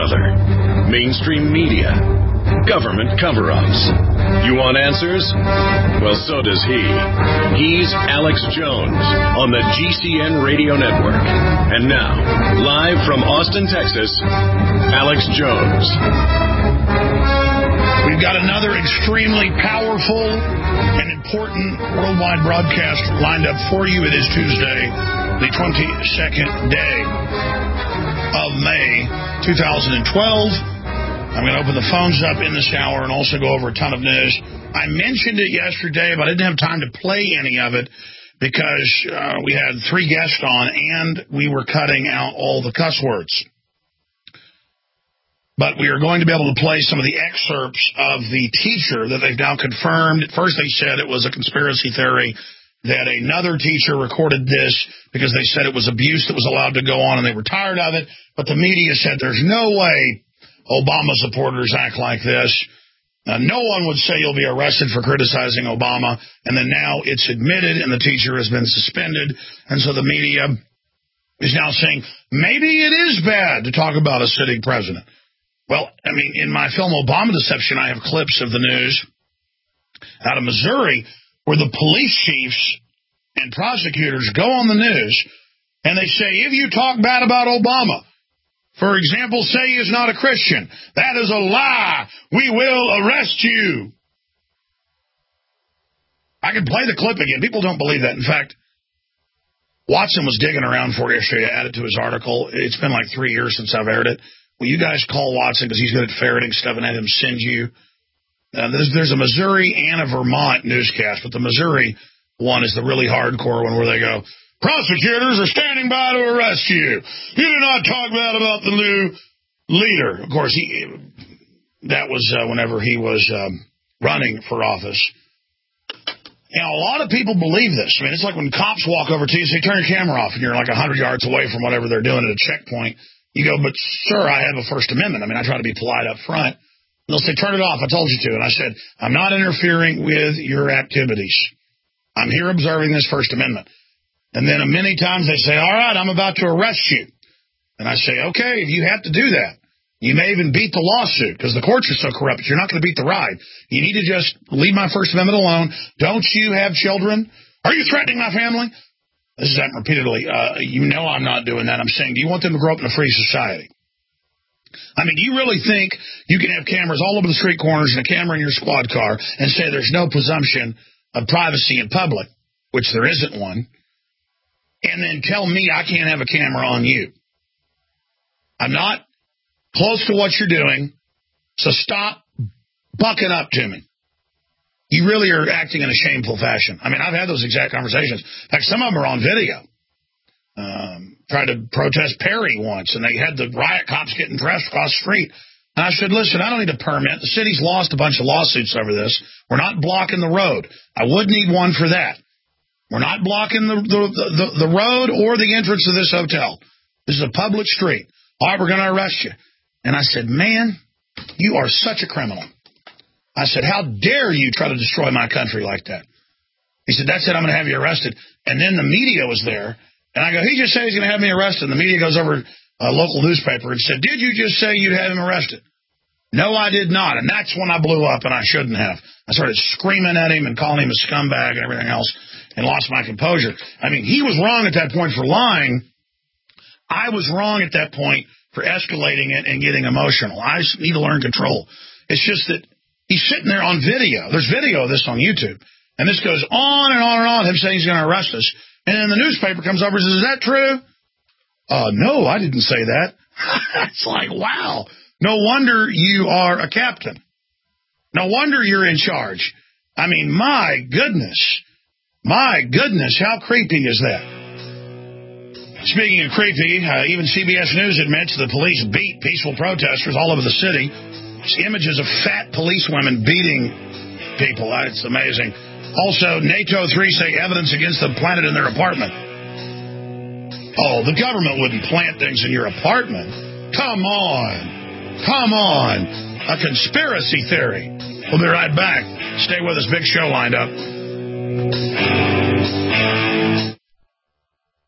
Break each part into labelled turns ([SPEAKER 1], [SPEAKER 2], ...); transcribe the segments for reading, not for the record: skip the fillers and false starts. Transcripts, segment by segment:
[SPEAKER 1] other. Mainstream media. Government cover-ups. You want answers? Well, so does he. He's Alex Jones on the GCN Radio Network. And now, live from Austin, Texas, Alex Jones.
[SPEAKER 2] We've got another extremely powerful and important worldwide broadcast lined up for you. It is Tuesday, the 22nd day of May, 2012. I'm going to open the phones up in this hour and also go over a ton of news. I mentioned it yesterday, but I didn't have time to play any of it because we had 3 guests on and we were cutting out all the cuss words. But we are going to be able to play some of the excerpts of the teacher that they've now confirmed. At first they said it was a conspiracy theory, that another teacher recorded this because they said it was abuse that was allowed to go on and they were tired of it. But the media said there's no way Obama supporters act like this. No one would say you'll be arrested for criticizing Obama, and then now it's admitted and the teacher has been suspended, and so the media is now saying maybe it is bad to talk about a sitting president. Well, I mean, in my film Obama Deception, I have clips of the news out of Missouri where the police chiefs and prosecutors go on the news and they say, if you talk bad about Obama, for example, say he is not a Christian, that is a lie. We will arrest you. I can play the clip again. People don't believe that. In fact, Watson was digging around for it yesterday to add it to his article. It's been like 3 years since I've aired it. Will you guys call Watson because he's good at ferreting stuff and have him send you? There's a Missouri and a Vermont newscast, but the Missouri one is the really hardcore one where they go, prosecutors are standing by to arrest you. You do not talk bad about the new leader. Of course, that was whenever he was running for office. Now, a lot of people believe this. I mean, it's like when cops walk over to you and say, turn your camera off, and you're like 100 yards away from whatever they're doing at a checkpoint. You go, but sir, I have a First Amendment. I mean, I try to be polite up front. And they'll say, turn it off. I told you to. And I said, I'm not interfering with your activities. I'm here observing this First Amendment. And then many times they say, all right, I'm about to arrest you. And I say, okay, if you have to do that, you may even beat the lawsuit because the courts are so corrupt. You're not going to beat the ride. You need to just leave my First Amendment alone. Don't you have children? Are you threatening my family? This is happened repeatedly. You know I'm not doing that. I'm saying, do you want them to grow up in a free society? I mean, do you really think you can have cameras all over the street corners and a camera in your squad car and say there's no presumption of privacy in public, which there isn't one, and then tell me I can't have a camera on you? I'm not close to what you're doing, so stop bucking up to me. You really are acting in a shameful fashion. I mean, I've had those exact conversations. In fact, some of them are on video. Tried to protest Perry once, and they had the riot cops getting dressed across the street. And I said, listen, I don't need a permit. The city's lost a bunch of lawsuits over this. We're not blocking the road. I would need one for that. We're not blocking the road or the entrance to this hotel. This is a public street. All right, we're going to arrest you. And I said, man, you are such a criminal. I said, how dare you try to destroy my country like that? He said, that's it, I'm going to have you arrested. And then the media was there. And I go, he just said he's going to have me arrested. And the media goes over a local newspaper and said, did you just say you'd have him arrested? No, I did not. And that's when I blew up, and I shouldn't have. I started screaming at him and calling him a scumbag and everything else and lost my composure. I mean, he was wrong at that point for lying. I was wrong at that point for escalating it and getting emotional. I need to learn control. It's just that he's sitting there on video. There's video of this on YouTube. And this goes on and on and on, him saying he's going to arrest us. And then the newspaper comes over and says, is that true? No, I didn't say that. It's like, wow. No wonder you are a captain. No wonder you're in charge. I mean, my goodness, how creepy is that? Speaking of creepy, even CBS News admits the police beat peaceful protesters all over the city. It's images of fat police women beating people. It's amazing. Also, NATO 3 say evidence against them planted in their apartment. Oh, the government wouldn't plant things in your apartment. Come on. A conspiracy theory. We'll be right back. Stay with us. Big show lined up. I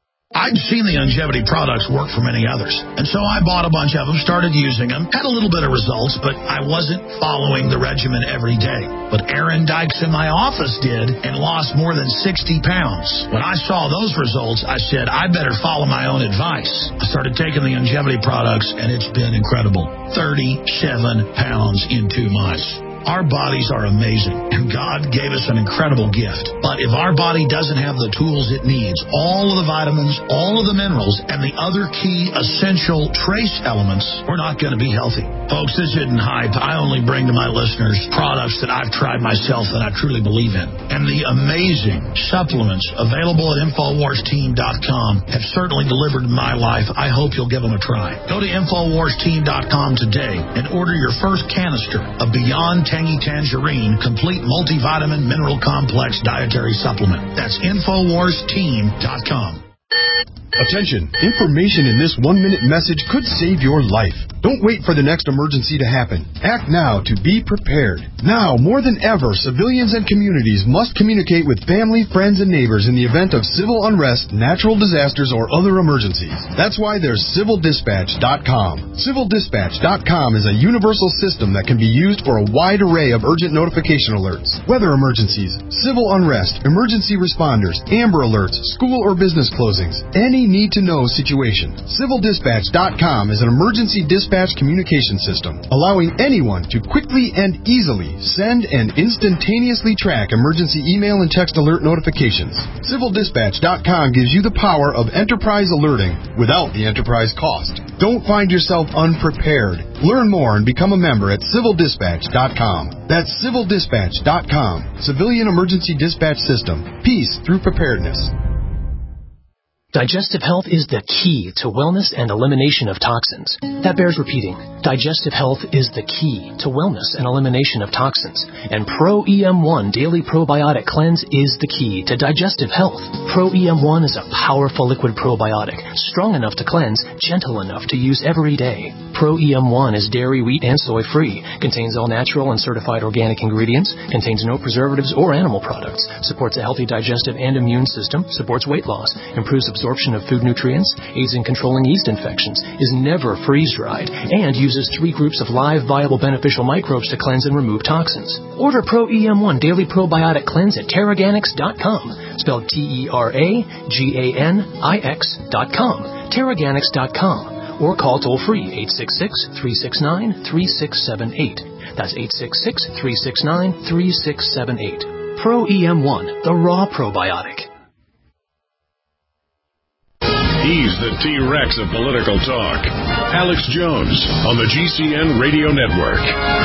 [SPEAKER 2] I'd seen the Youngevity products work for many others, and so I bought a bunch of them, started using them, had a little bit of results, but I wasn't following the regimen every day. But Aaron Dykes in my office did and lost more than 60 pounds. When I saw those results, I said, I better follow my own advice. I started taking the Youngevity products, and it's been incredible. 37 pounds in 2 months. Our bodies are amazing, and God gave us an incredible gift. But if our body doesn't have the tools it needs, all of the vitamins, all of the minerals, and the other key essential trace elements, we're not going to be healthy. Folks, this isn't hype. I only bring to my listeners products that I've tried myself that I truly believe in. And the amazing supplements available at InfoWarsTeam.com have certainly delivered in my life. I hope you'll give them a try. Go to InfoWarsTeam.com today and order your first canister of Beyond Tangy Tangerine Complete Multivitamin Mineral Complex Dietary Supplement. That's InfoWarsTeam.com.
[SPEAKER 3] Attention, information in this 1-minute message could save your life. Don't wait for the next emergency to happen. Act now to be prepared. Now, more than ever, civilians and communities must communicate with family, friends, and neighbors in the event of civil unrest, natural disasters, or other emergencies. That's why there's CivilDispatch.com. CivilDispatch.com is a universal system that can be used for a wide array of urgent notification alerts. Weather emergencies, civil unrest, emergency responders, Amber Alerts, school or business closings, any need-to-know situation. CivilDispatch.com is an emergency dispatch communication system, allowing anyone to quickly and easily send and instantaneously track emergency email and text alert notifications. CivilDispatch.com gives you the power of enterprise alerting without the enterprise cost. Don't find yourself unprepared. Learn more and become a member at CivilDispatch.com. That's CivilDispatch.com. Civilian Emergency Dispatch System. Peace through preparedness.
[SPEAKER 4] Digestive health is the key to wellness and elimination of toxins. That bears repeating. Digestive health is the key to wellness and elimination of toxins. And Pro EM1 Daily Probiotic Cleanse is the key to digestive health. Pro EM1 is a powerful liquid probiotic, strong enough to cleanse, gentle enough to use every day. Pro EM1 is dairy, wheat, and soy free, contains all natural and certified organic ingredients, contains no preservatives or animal products, supports a healthy digestive and immune system, supports weight loss, improves absorption of food nutrients, aids in controlling yeast infections, is never freeze-dried, and uses 3 groups of live, viable, beneficial microbes to cleanse and remove toxins. Order Pro EM1 Daily Probiotic Cleanse at Teraganix.com, spelled Teraganix.com, Teraganix.com, or call toll-free 866-369-3678. That's 866-369-3678. Pro EM1, the raw probiotic.
[SPEAKER 1] He's the T-Rex of political talk. Alex Jones on the GCN Radio Network.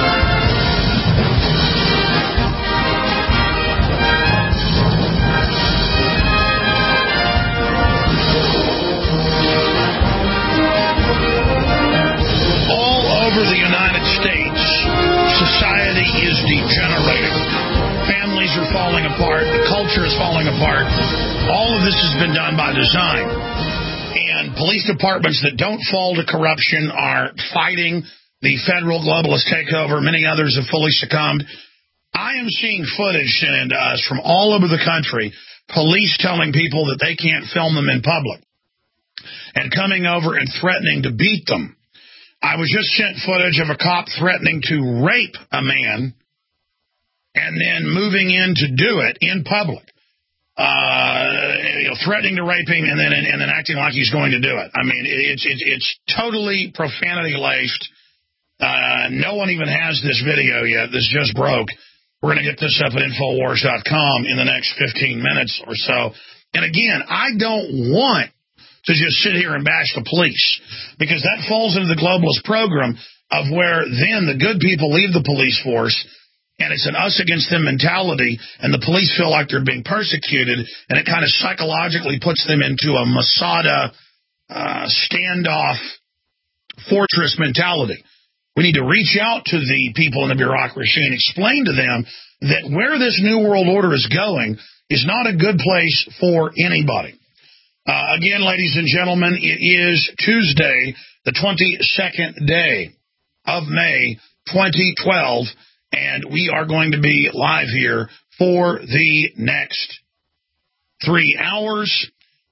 [SPEAKER 2] All over the United States, society is degenerating. Families are falling apart. The culture is falling apart. All of this has been done by design. And police departments that don't fall to corruption are fighting the federal globalist takeover. Many others have fully succumbed. I am seeing footage sent into us from all over the country, police telling people that they can't film them in public and coming over and threatening to beat them. I was just sent footage of a cop threatening to rape a man and then moving in to do it in public. Threatening to rape him and then acting like he's going to do it. I mean, it's totally profanity laced. No one even has this video yet. This just broke. We're going to get this up at Infowars.com in the next 15 minutes or so. And again, I don't want to just sit here and bash the police, because that falls into the globalist program of where then the good people leave the police force, and it's an us against them mentality, and the police feel like they're being persecuted, and it kind of psychologically puts them into a Masada standoff fortress mentality. We need to reach out to the people in the bureaucracy and explain to them that where this New World Order is going is not a good place for anybody. Again, ladies and gentlemen, it is Tuesday, the 22nd day of May, 2012, and we are going to be live here for the next 3 hours.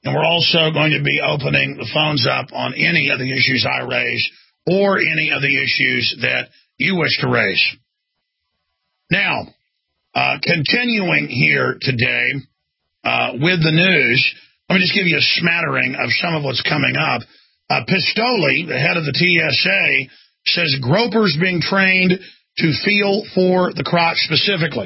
[SPEAKER 2] And we're also going to be opening the phones up on any of the issues I raise or any of the issues that you wish to raise. Now, continuing here today with the news, let me just give you a smattering of some of what's coming up. Pistoli, the head of the TSA, says gropers being trained to feel for the crotch specifically.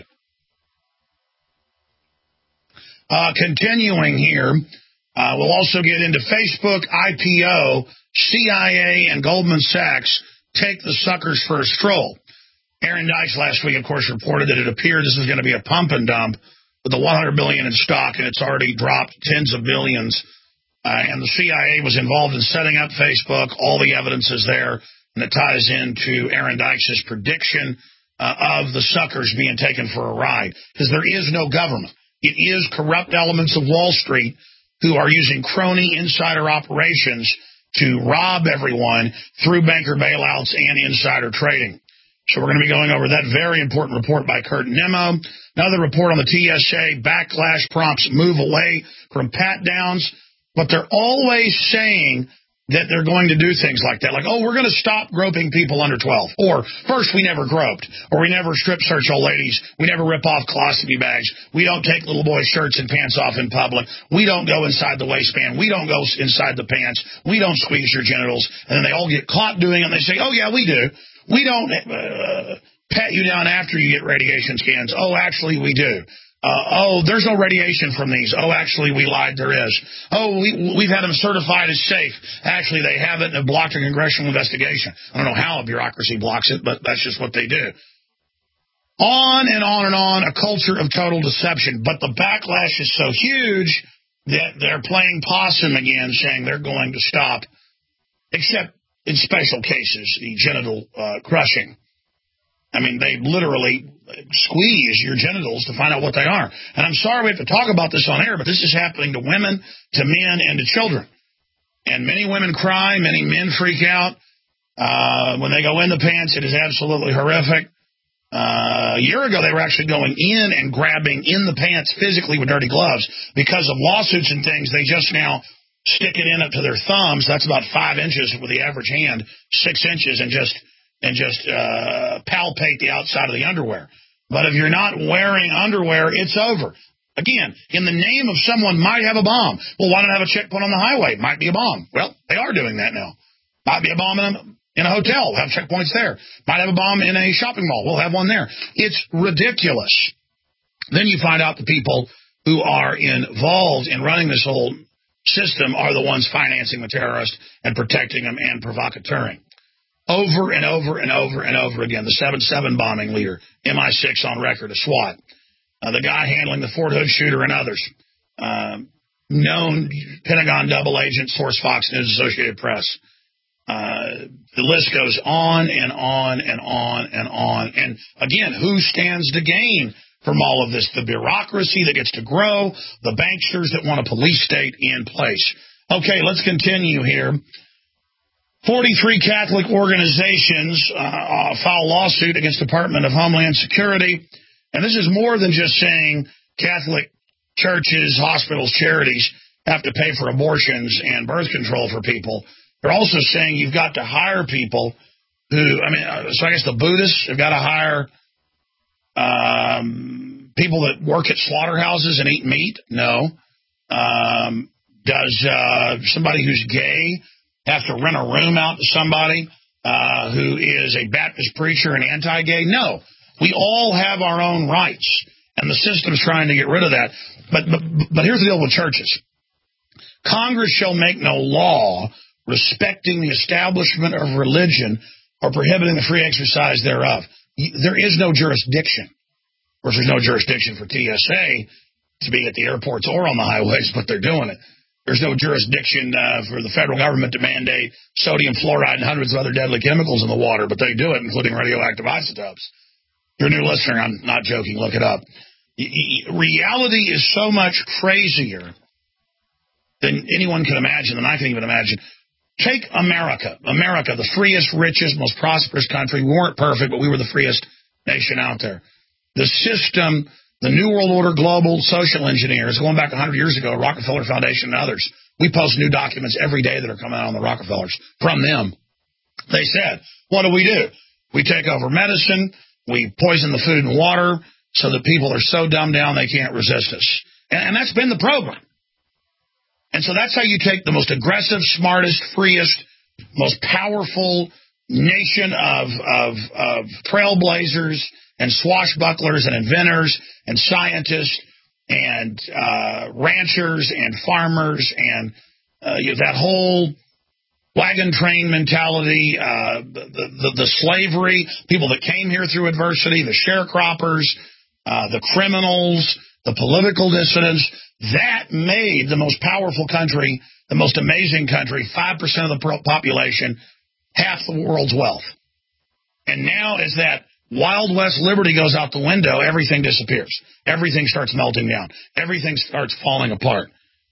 [SPEAKER 2] Continuing here, we'll also get into Facebook, IPO, CIA, and Goldman Sachs take the suckers for a stroll. Aaron Dykes last week, of course, reported that it appeared this was going to be a pump and dump with the $100 billion in stock, and it's already dropped tens of billions. And the CIA was involved in setting up Facebook. All the evidence is there, and it ties into Aaron Dykes' prediction of the suckers being taken for a ride. Because there is no government. It is corrupt elements of Wall Street who are using crony insider operations to rob everyone through banker bailouts and insider trading. So we're going to be going over that very important report by Kurt Nimmo. Another report on the TSA, backlash prompts move away from pat-downs. But they're always saying that they're going to do things like that. Like, oh, we're going to stop groping people under 12. Or, first, we never groped. Or we never strip search old ladies. We never rip off colostomy bags. We don't take little boys' shirts and pants off in public. We don't go inside the waistband. We don't go inside the pants. We don't squeeze your genitals. And then they all get caught doing it, and they say, oh, yeah, we do. We don't pat you down after you get radiation scans. Oh, actually, we do. Oh, there's no radiation from these. Oh, actually, we lied. There is. Oh, we've had them certified as safe. Actually, they haven't and have blocked a congressional investigation. I don't know how a bureaucracy blocks it, but that's just what they do. On and on and on, a culture of total deception. But the backlash is so huge that they're playing possum again, saying they're going to stop, except in special cases, the genital crushing. I mean, they literally squeeze your genitals to find out what they are. And I'm sorry we have to talk about this on air, but this is happening to women, to men, and to children. And many women cry, many men freak out. When they go in the pants, it is absolutely horrific. A year ago, they were actually going in and grabbing in the pants physically with dirty gloves. Because of lawsuits and things, they just now stick it in up to their thumbs. That's about 5 inches with the average hand, 6 inches, and just palpate the outside of the underwear. But if you're not wearing underwear, it's over. Again, in the name of someone might have a bomb. Well, why not have a checkpoint on the highway? Might be a bomb. Well, they are doing that now. Might be a bomb in a hotel. We'll have checkpoints there. Might have a bomb in a shopping mall. We'll have one there. It's ridiculous. Then you find out the people who are involved in running this whole system are the ones financing the terrorists and protecting them and provocateuring. Over and over and over and over again. The 7/7 bombing leader, MI6 on record, a SWAT. The guy handling the Fort Hood shooter and others. Known Pentagon double agent, source Fox News, Associated Press. The list goes on and on and on and on. And again, who stands to gain from all of this? The bureaucracy that gets to grow, the banksters that want a police state in place. Okay, let's continue here. 43 Catholic organizations file lawsuit against the Department of Homeland Security. And this is more than just saying Catholic churches, hospitals, charities have to pay for abortions and birth control for people. They're also saying you've got to hire people who, so I guess the Buddhists have got to hire people that work at slaughterhouses and eat meat? No. Does somebody who's gay have to rent a room out to somebody who is a Baptist preacher and anti-gay? No. We all have our own rights, and the system's trying to get rid of that. But here's the deal with churches. Congress shall make no law respecting the establishment of religion or prohibiting the free exercise thereof. There is no jurisdiction. Of course, there's no jurisdiction for TSA to be at the airports or on the highways, but they're doing it. There's no jurisdiction for the federal government to mandate sodium fluoride and hundreds of other deadly chemicals in the water, but they do it, including radioactive isotopes. If you're a new listener, I'm not joking. Look it up. Reality is so much crazier than anyone can imagine, than I can even imagine. Take America. America, the freest, richest, most prosperous country. We weren't perfect, but we were the freest nation out there. The system, The New World Order global social engineers, going back 100 years ago, Rockefeller Foundation and others, we post new documents every day that are coming out on the Rockefellers from them. They said, what do? We take over medicine, we poison the food and water so that people are so dumbed down they can't resist us. And that's been the program. And so that's how you take the most aggressive, smartest, freest, most powerful nation of trailblazers and swashbucklers and inventors and scientists and ranchers and farmers and that whole wagon train mentality, the slavery, people that came here through adversity, the sharecroppers, the criminals, the political dissidents. That made the most powerful country, the most amazing country, 5% of the population, half the world's wealth. And now as that Wild West liberty goes out the window, everything disappears. Everything starts melting down. Everything starts falling apart.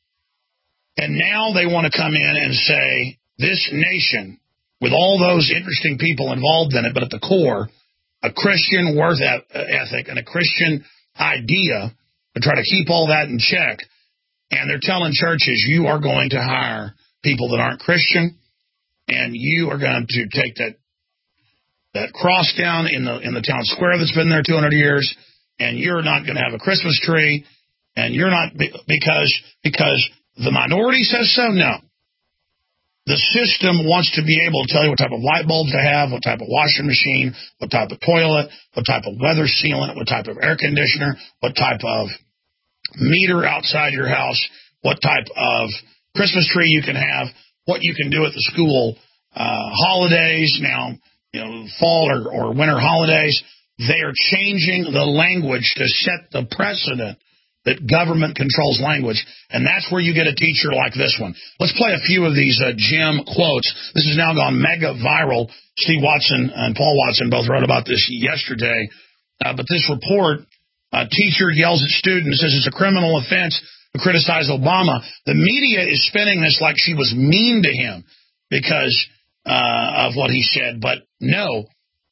[SPEAKER 2] And now they want to come in and say, this nation, with all those interesting people involved in it, but at the core, a Christian worth ethic and a Christian idea, to try to keep all that in check. And they're telling churches, you are going to hire people that aren't Christian, and you are going to take that cross down in the town square that's been there 200 years, and you're not going to have a Christmas tree, and you're not because the minority says so. No. The system wants to be able to tell you what type of light bulb to have, what type of washing machine, what type of toilet, what type of weather sealant, what type of air conditioner, what type of meter outside your house, what type of Christmas tree you can have, what you can do at the school holidays now, fall or winter holidays. They are changing the language to set the precedent that government controls language, and that's where you get a teacher like this one. Let's play a few of these Jim quotes. This has now gone mega viral. Steve Watson and Paul Watson both wrote about this yesterday. But this report, teacher yells at students, says it's a criminal offense to criticize Obama. The media is spinning this like she was mean to him because of what he said. But no,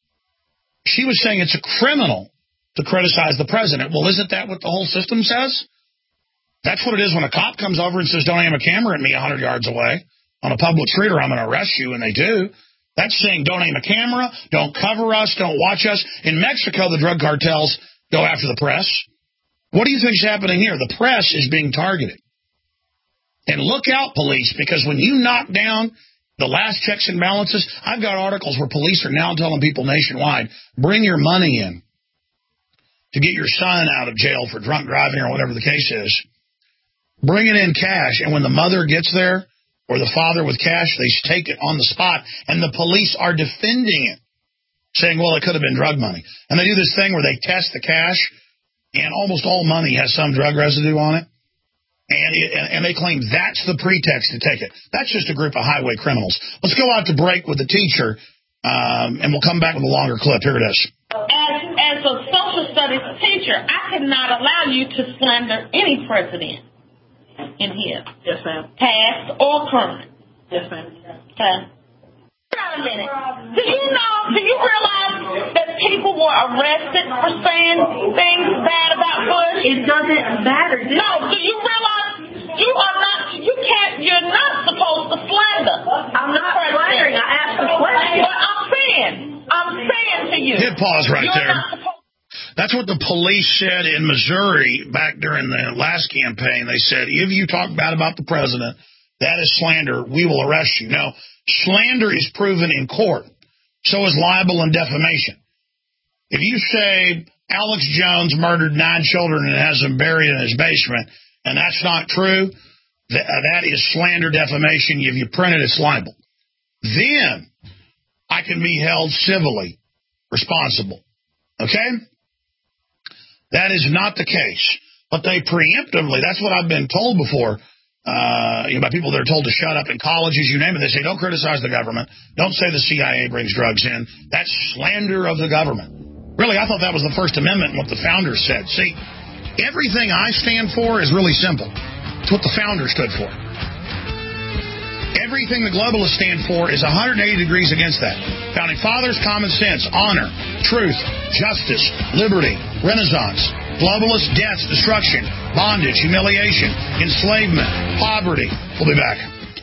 [SPEAKER 2] she was saying it's a criminal to criticize the president. Well, isn't that what the whole system says? That's what it is when a cop comes over and says, don't aim a camera at me 100 yards away on a public street or I'm going to arrest you, and they do. That's saying don't aim a camera, don't cover us, don't watch us. In Mexico, the drug cartels go after the press. What do you think is happening here? The press is being targeted. And look out, police, because when you knock down the last checks and balances, I've got articles where police are now telling people nationwide, bring your money in to get your son out of jail for drunk driving or whatever the case is. Bring it in cash, and when the mother gets there or the father with cash, they take it on the spot, and the police are defending it, saying, well, it could have been drug money. And they do this thing where they test the cash, and almost all money has some drug residue on it, and they claim that's the pretext to take it. That's just a group of highway criminals. Let's go out to break with the teacher, and we'll come back with a longer clip. Here it is.
[SPEAKER 5] As a social studies teacher, I cannot allow you to slander any president in here.
[SPEAKER 6] Yes, ma'am.
[SPEAKER 5] Past or current.
[SPEAKER 6] Yes, ma'am.
[SPEAKER 5] Okay. Wait a minute. Do you realize that people were arrested for saying things bad about Bush?
[SPEAKER 6] It doesn't matter.
[SPEAKER 5] No, do you realize you're not supposed to slander?
[SPEAKER 6] I'm not slandering. I asked the question.
[SPEAKER 5] But I'm saying to you.
[SPEAKER 2] Hit pause right there. That's what the police said in Missouri back during the last campaign. They said, if you talk bad about the president, that is slander. We will arrest you. Now, slander is proven in court. So is libel and defamation. If you say Alex Jones murdered 9 children and has them buried in his basement, and that's not true, that is slander, defamation. If you print it, it's libel. Then I can be held civilly responsible. Okay? That is not the case. But they preemptively, that's what I've been told before, by people that are told to shut up in colleges, you name it. They say, don't criticize the government. Don't say the CIA brings drugs in. That's slander of the government. Really, I thought that was the First Amendment and what the founders said. See, everything I stand for is really simple. It's what the founders stood for. Everything the globalists stand for is 180 degrees against that. Founding fathers, common sense, honor, truth, justice, liberty, Renaissance. globalist deaths, destruction, bondage, humiliation, enslavement, poverty. We'll be back.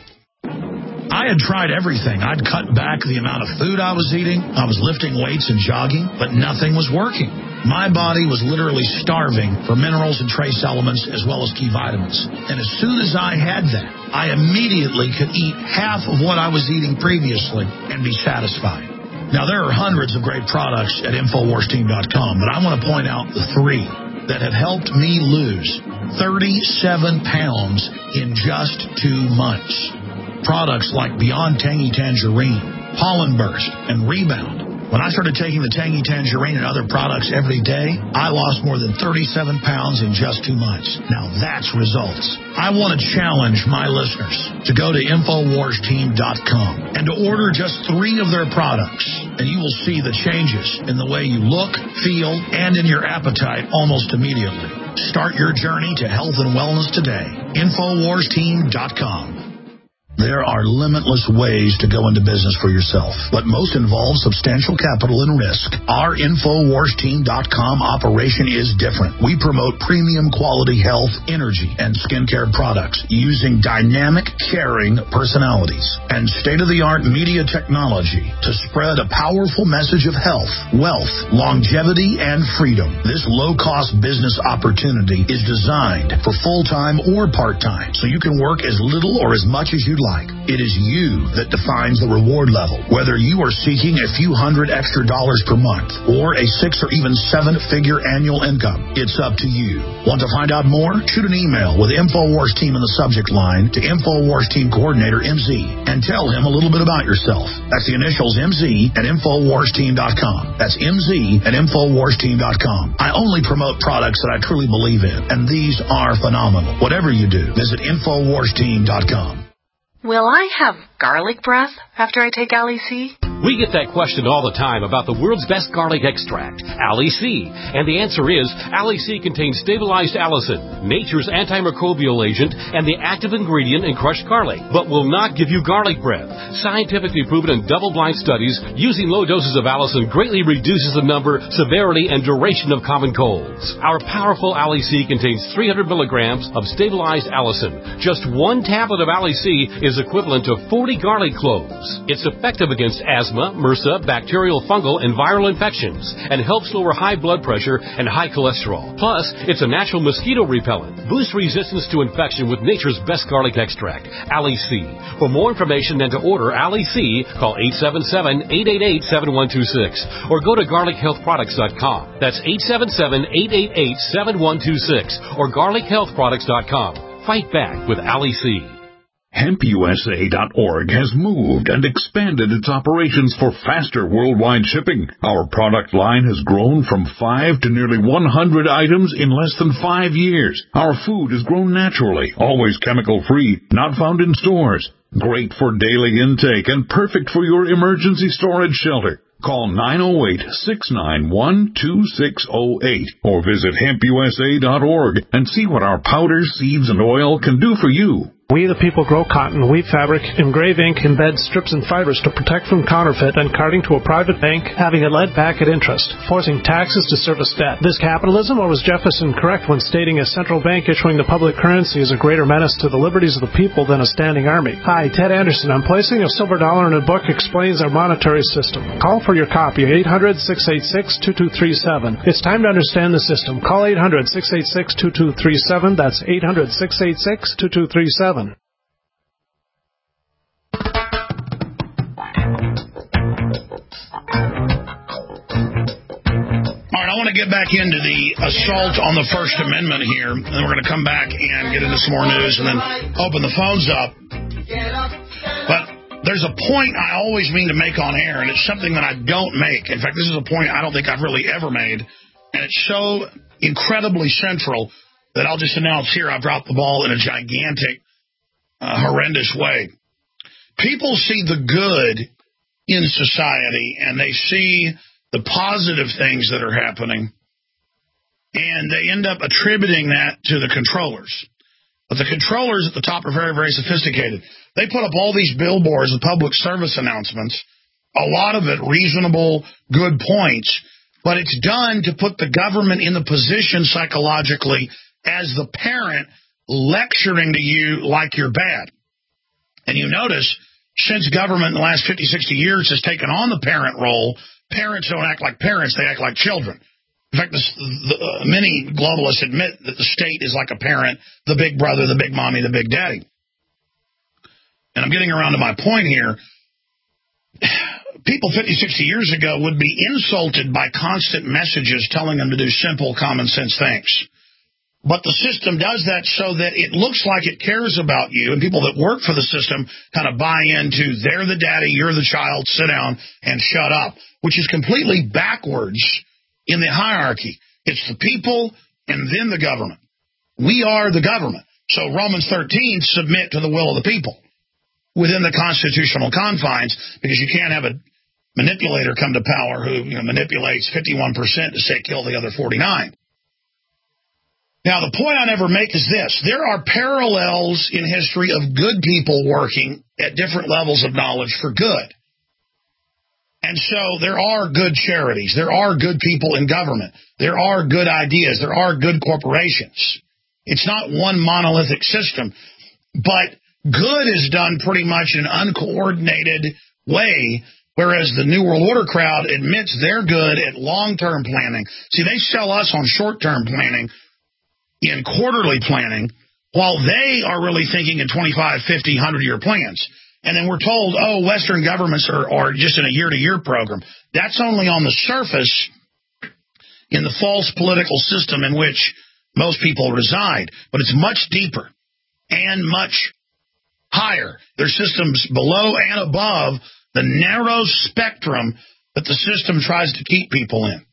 [SPEAKER 2] I had tried everything. I'd cut back the amount of food I was eating. I was lifting weights and jogging, but nothing was working. My body was literally starving for minerals and trace elements as well as key vitamins. And as soon as I had that, I immediately could eat half of what I was eating previously and be satisfied. Now, there are hundreds of great products at InfoWarsTeam.com, but I want to point out the 3 that have helped me lose 37 pounds in just 2 months. Products like Beyond Tangy Tangerine, Pollen Burst, and Rebound. When I started taking the Tangy Tangerine and other products every day, I lost more than 37 pounds in just 2 months. Now that's results. I want to challenge my listeners to go to InfoWarsTeam.com and to order just 3 of their products, and you will see the changes in the way you look, feel, and in your appetite almost immediately. Start your journey to health and wellness today. InfoWarsTeam.com. There are limitless ways to go into business for yourself, but most involve substantial capital and risk. Our InfoWarsTeam.com operation is different. We promote premium quality health, energy, and skincare products using dynamic, caring personalities and state-of-the-art media technology to spread a powerful message of health, wealth, longevity, and freedom. This low-cost business opportunity is designed for full-time or part-time, so you can work as little or as much as you'd like. It is you that defines the reward level, whether you are seeking a few $100 extra per month or a 6 or even 7-figure annual income. It's up to you. Want to find out more? Shoot an email with InfoWars Team in the subject line to InfoWars Team Coordinator MZ and tell him a little bit about yourself. That's the initials MZ at InfoWarsTeam.com. That's MZ at InfoWarsTeam.com. I only promote products that I truly believe in, and these are phenomenal. Whatever you do, visit InfoWarsTeam.com.
[SPEAKER 7] Will I have garlic breath after I take Ali-C?
[SPEAKER 8] We get that question all the time about the world's best garlic extract, Ali-C. And the answer is, Ali-C contains stabilized allicin, nature's antimicrobial agent, and the active ingredient in crushed garlic, but will not give you garlic breath. Scientifically proven in double-blind studies, using low doses of allicin greatly reduces the number, severity, and duration of common colds. Our powerful Ali-C contains 300 milligrams of stabilized allicin. Just 1 tablet of Ali-C is equivalent to 40 garlic cloves. It's effective against asthma, MRSA, bacterial, fungal, and viral infections, and helps lower high blood pressure and high cholesterol. Plus, it's a natural mosquito repellent. Boost resistance to infection with nature's best garlic extract, Ali-C. For more information and to order Ali-C, call 877-888-7126 or go to garlichealthproducts.com. That's 877-888-7126 or garlichealthproducts.com. Fight back with Ali-C.
[SPEAKER 9] HempUSA.org has moved and expanded its operations for faster worldwide shipping. Our product line has grown from 5 to nearly 100 items in less than 5 years. Our food is grown naturally, always chemical-free, not found in stores. Great for daily intake and perfect for your emergency storage shelter. Call 908-691-2608 or visit HempUSA.org and see what our powders, seeds, and oil can do for you.
[SPEAKER 10] We the people grow cotton, weave fabric, engrave ink, embed strips and fibers to protect from counterfeit and carting to a private bank, having it led back at interest, forcing taxes to service debt. This capitalism, or was Jefferson correct when stating a central bank issuing the public currency is a greater menace to the liberties of the people than a standing army? Hi, Ted Anderson. I'm placing a silver dollar in a book explains our monetary system. Call for your copy, 800-686-2237. It's time to understand the system. Call 800-686-2237. That's 800-686-2237.
[SPEAKER 2] I want to get back into the assault on the First Amendment here, and then we're going to come back and get into some more news and then open the phones up. But there's a point I always mean to make on air, and it's something that I don't make. In fact, this is a point I don't think I've really ever made, and it's so incredibly central that I'll just announce here I've dropped the ball in a gigantic, horrendous way. People see the good in society, and they see the positive things that are happening, and they end up attributing that to the controllers. But the controllers at the top are very, very sophisticated. They put up all these billboards with public service announcements, a lot of it reasonable, good points, But it's done to put the government in the position psychologically as the parent lecturing to you like you're bad. And you notice, since government in the last 50, 60 years has taken on the parent role, parents don't act like parents, they act like children. In fact, many globalists admit that the state is like a parent, the big brother, the big mommy, the big daddy. And I'm getting around to my point here. People 50, 60 years ago would be insulted by constant messages telling them to do simple, common sense things. But the system does that so that it looks like it cares about you, and people that work for the system kind of buy into they're the daddy, you're the child, sit down and shut up, which is completely backwards in the hierarchy. It's the people and then the government. We are the government. So Romans 13, submit to the will of the people within the constitutional confines, because you can't have a manipulator come to power who manipulates 51% to say kill the other 49. Now, the point I never make is this. There are parallels in history of good people working at different levels of knowledge for good. And so there are good charities. There are good people in government. There are good ideas. There are good corporations. It's not one monolithic system, but good is done pretty much in an uncoordinated way, whereas the New World Order crowd admits they're good at long-term planning. See, they sell us on short-term planning, in quarterly planning, while they are really thinking in 25, 50, 100-year plans. And then we're told, oh, Western governments are just in a year-to-year program. That's only on the surface in the false political system in which most people reside. But it's much deeper and much higher. There's systems below and above the narrow spectrum that the system tries to keep people in.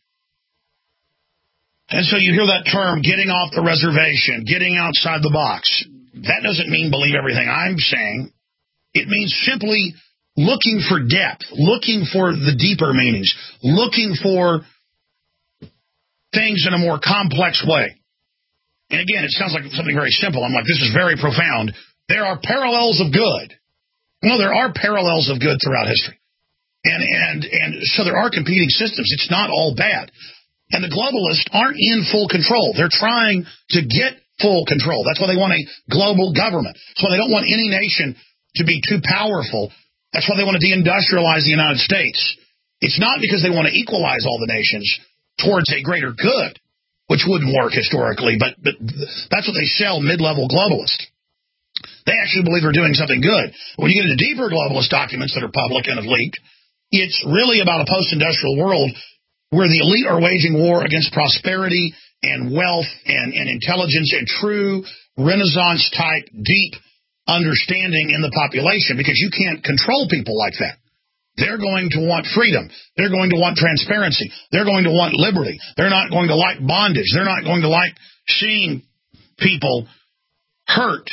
[SPEAKER 2] And so you hear that term, getting off the reservation, getting outside the box. That doesn't mean believe everything I'm saying. It means simply looking for depth, looking for the deeper meanings, looking for things in a more complex way. And again, it sounds like something very simple. I'm like, this is very profound. There are parallels of good. No, there are parallels of good throughout history. And so there are competing systems. It's not all bad. And the globalists aren't in full control. They're trying to get full control. That's why they want a global government. That's why they don't want any nation to be too powerful. That's why they want to deindustrialize the United States. It's not because they want to equalize all the nations towards a greater good, which wouldn't work historically, but that's what they sell mid-level globalists. They actually believe they're doing something good. When you get into deeper globalist documents that are public and have leaked, it's really about a post-industrial world where the elite are waging war against prosperity and wealth and intelligence and true Renaissance-type deep understanding in the population, because you can't control people like that. They're going to want freedom. They're going to want transparency. They're going to want liberty. They're not going to like bondage. They're not going to like seeing people hurt.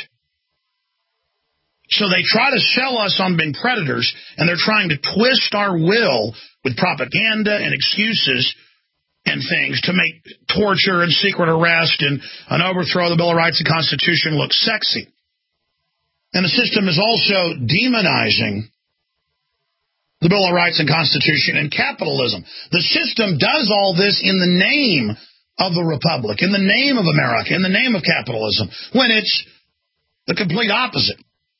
[SPEAKER 2] So they try to sell us on being predators, and they're trying to twist our will with propaganda and excuses and things to make torture and secret arrest and an overthrow of the Bill of Rights and Constitution look sexy. And the system is also demonizing the Bill of Rights and Constitution and capitalism. The system does all this in the name of the Republic, in the name of America, in the name of capitalism, when it's the complete opposite.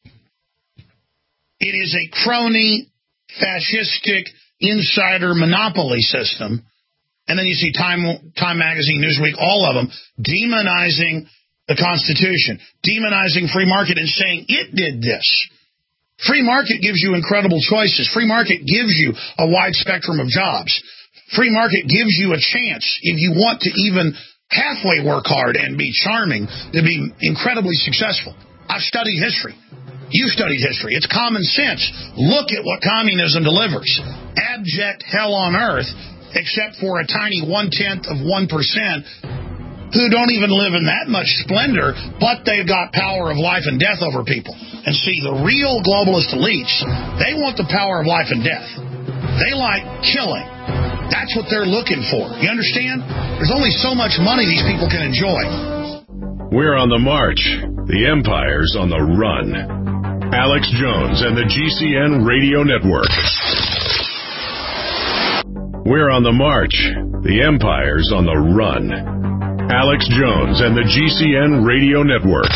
[SPEAKER 2] It is a crony, fascistic, insider monopoly system. And then you see Time Magazine, Newsweek, all of them demonizing the Constitution, demonizing free market and saying it did this. Free market gives you incredible choices. Free market gives you a wide spectrum of jobs. Free market gives you a chance, if you want to even halfway work hard and be charming, to be incredibly successful. I've studied history. You studied history. It's common sense. Look at what communism delivers. Abject hell on earth, except for a tiny 1/10 of 1% who don't even live in that much splendor, but they've got power of life and death over people. And see, the real globalist elites, they want the power of life and death. They like killing. That's what they're looking for. You understand? There's only so much money these people can enjoy.
[SPEAKER 1] We're on the march. The empire's on the run. Alex Jones and the GCN Radio Network. We're on the march. The empire's on the run. Alex Jones and the GCN Radio Network.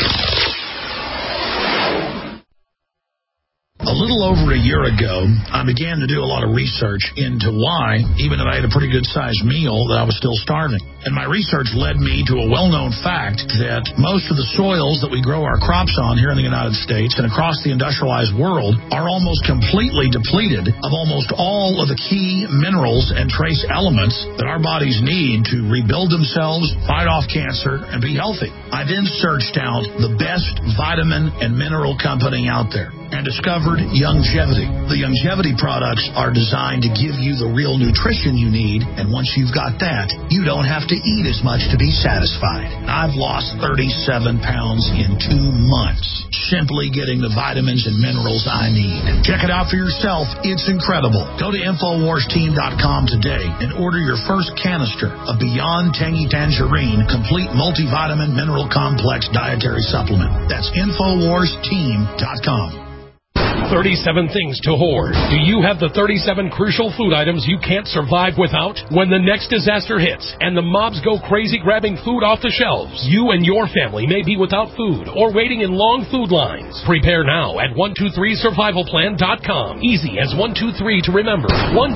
[SPEAKER 2] A little over a year ago, I began to do a lot of research into why, even if I had a pretty good-sized meal, that I was still starving. And my research led me to a well-known fact that most of the soils that we grow our crops on here in the United States and across the industrialized world are almost completely depleted of almost all of the key minerals and trace elements that our bodies need to rebuild themselves, fight off cancer, and be healthy. I then searched out the best vitamin and mineral company out there and discovered Youngevity. The Youngevity products are designed to give you the real nutrition you need, and once you've got that, you don't have to eat as much to be satisfied. I've lost 37 pounds in 2 months, simply getting the vitamins and minerals I need. Check it out for yourself. It's incredible. Go to InfoWarsTeam.com today and order your first canister of Beyond Tangy Tangerine Complete Multivitamin Mineral Complex Dietary Supplement. That's InfoWarsTeam.com.
[SPEAKER 8] 37 things to hoard. Do you have the 37 crucial food items you can't survive without? When the next disaster hits and the mobs go crazy grabbing food off the shelves, you and your family may be without food or waiting in long food lines. Prepare now at 123survivalplan.com. Easy as 123 to remember.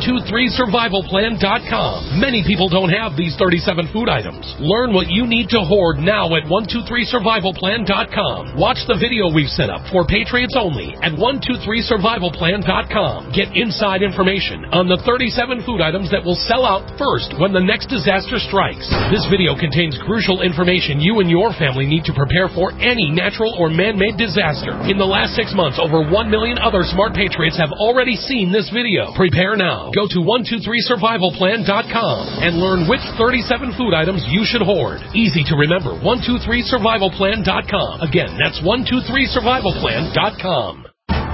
[SPEAKER 8] 123survivalplan.com. Many people don't have these 37 food items. Learn what you need to hoard now at 123survivalplan.com. Watch the video we've set up for Patriots only at 123survivalplan.com. Get inside information on the 37 food items that will sell out first when the next disaster strikes. This video contains crucial information you and your family need to prepare for any natural or man-made disaster. In the last 6 months, over 1 million other smart patriots have already seen this video. Prepare now. Go to 123survivalplan.com and learn which 37 food items you should hoard. Easy to remember. 123survivalplan.com. Again, that's 123survivalplan.com.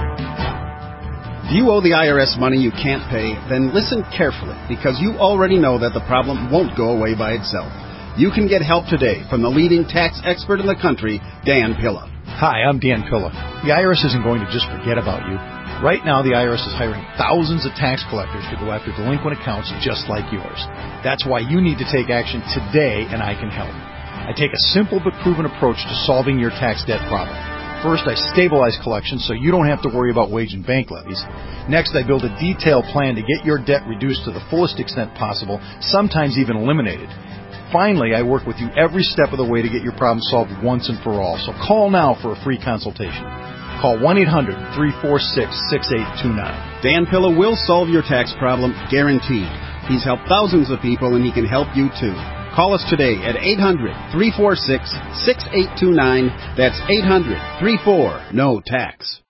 [SPEAKER 11] If you owe the IRS money you can't pay, then listen carefully, because you already know that the problem won't go away by itself. You can get help today from the leading tax expert in the country, Dan Pilla.
[SPEAKER 12] Hi, I'm Dan Pilla. The IRS isn't going to just forget about you. Right now, the IRS is hiring thousands of tax collectors to go after delinquent accounts just like yours. That's why you need to take action today, and I can help. I take a simple but proven approach to solving your tax debt problem. First, I stabilize collections so you don't have to worry about wage and bank levies. Next, I build a detailed plan to get your debt reduced to the fullest extent possible, sometimes even eliminated. Finally, I work with you every step of the way to get your problem solved once and for all. So call now for a free consultation. Call 1-800-346-6829.
[SPEAKER 11] Dan Pilla will solve your tax problem, guaranteed. He's helped thousands of people, and he can help you too. Call us today at 800-346-6829. That's 800-34-NO-TAX.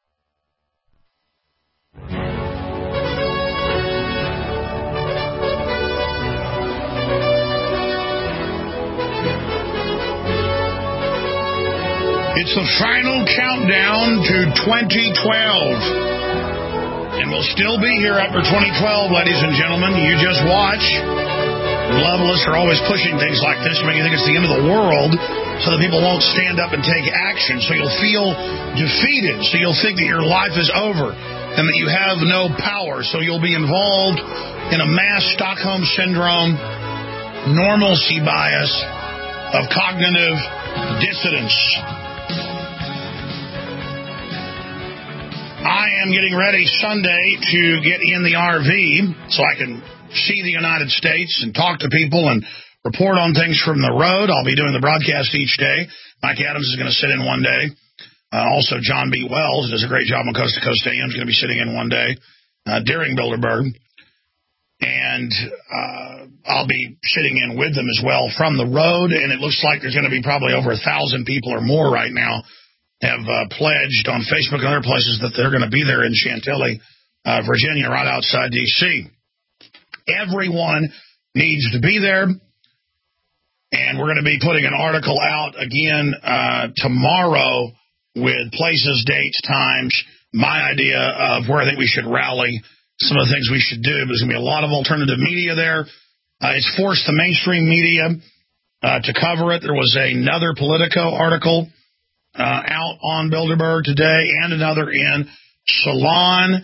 [SPEAKER 2] It's the final countdown to 2012. And we'll still be here after 2012, ladies and gentlemen. You just watch. Globalists are always pushing things like this to make you think it's the end of the world so that people won't stand up and take action. So you'll feel defeated. So you'll think that your life is over and that you have no power. So you'll be involved in a mass Stockholm Syndrome, normalcy bias of cognitive dissonance. I am getting ready Sunday to get in the RV so I can see the United States and talk to people and report on things from the road. I'll be doing the broadcast each day. Mike Adams is going to sit in one day. Also, John B. Wells does a great job on Coast to Coast AM. Is going to be sitting in one day during Bilderberg. And I'll be sitting in with them as well from the road. And it looks like there's going to be probably over 1,000 people or more right now have pledged on Facebook and other places that they're going to be there in Chantilly, Virginia, right outside D.C. Everyone needs to be there, and we're going to be putting an article out again tomorrow with places, dates, times, my idea of where I think we should rally, some of the things we should do. But there's going to be a lot of alternative media there. It's forced the mainstream media to cover it. There was another Politico article out on Bilderberg today and another in Salon.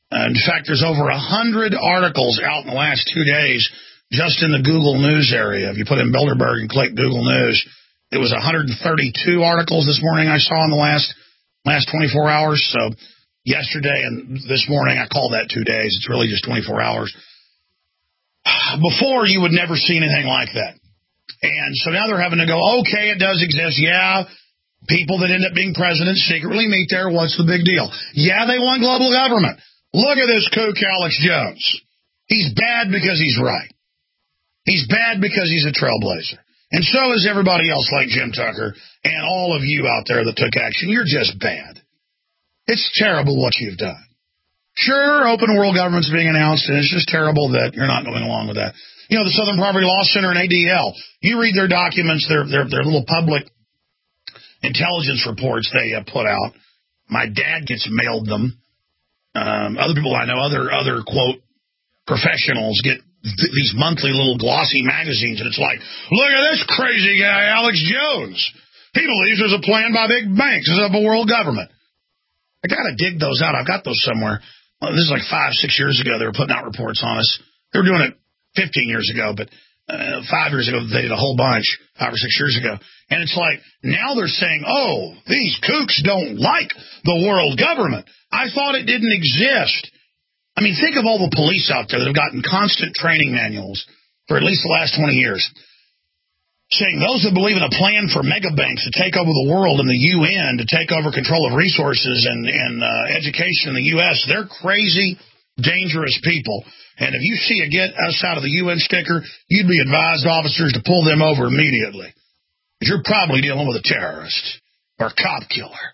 [SPEAKER 2] In fact, there's over 100 articles out in the last 2 days just in the Google News area. If you put in Bilderberg and click Google News, it was 132 articles this morning I saw in the last 24 hours. So yesterday and this morning, I call that 2 days. It's really just 24 hours. Before, you would never see anything like that. And so now they're having to go, okay, it does exist. Yeah, people that end up being presidents secretly meet there. What's the big deal? Yeah, they want global government. Look at this kook, Alex Jones. He's bad because he's right. He's bad because he's a trailblazer. And so is everybody else like Jim Tucker and all of you out there that took action. You're just bad. It's terrible what you've done. Sure, open world government's being announced, and it's just terrible that you're not going along with that. You know, the Southern Poverty Law Center and ADL, you read their documents, their little public intelligence reports they put out. My dad gets mailed them. Other people I know, other quote, professionals get these monthly little glossy magazines, and it's like, look at this crazy guy, Alex Jones. He believes there's a plan by big banks of a world government. I got to dig those out. I've got those somewhere. This is like 5-6 years ago. They were putting out reports on us. They were doing it 15 years ago, but 5 years ago, they did a whole bunch, 5 or 6 years ago. And it's like, now they're saying, oh, these kooks don't like the world government. I thought it didn't exist. I mean, think of all the police out there that have gotten constant training manuals for at least the last 20 years, saying those that believe in a plan for mega banks to take over the world and the UN to take over control of resources and education in the U.S., they're crazy, dangerous people. And if you see a get us out of the UN sticker, you'd be advised, officers, to pull them over immediately. Because you're probably dealing with a terrorist or a cop killer.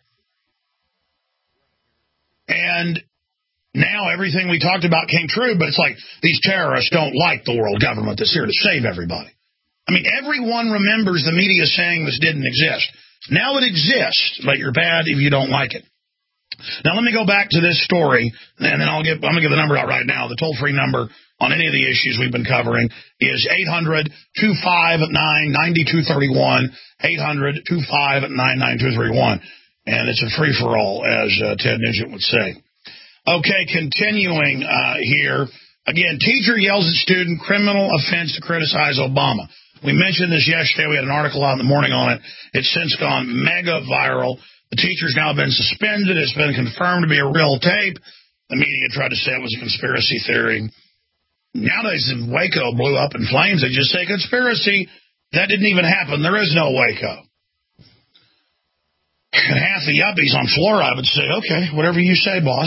[SPEAKER 2] And now everything we talked about came true, but it's like these terrorists don't like the world government that's here to save everybody. I mean, everyone remembers the media saying this didn't exist. Now it exists, but you're bad if you don't like it. Now, let me go back to this story, and then I'm going to give the number out right now. The toll-free number on any of the issues we've been covering is 800-259-9231, 800-259-9231. And it's a free-for-all, as Ted Nugent would say. Okay, continuing here. Again, teacher yells at student, criminal offense to criticize Obama. We mentioned this yesterday. We had an article out in the morning on it. It's since gone mega viral. The teacher's now been suspended. It's been confirmed to be a real tape. The media tried to say it was a conspiracy theory. Nowadays, if Waco blew up in flames, they just say conspiracy. That didn't even happen. There is no Waco. And half the yuppies on Florida would say, okay, whatever you say, boss.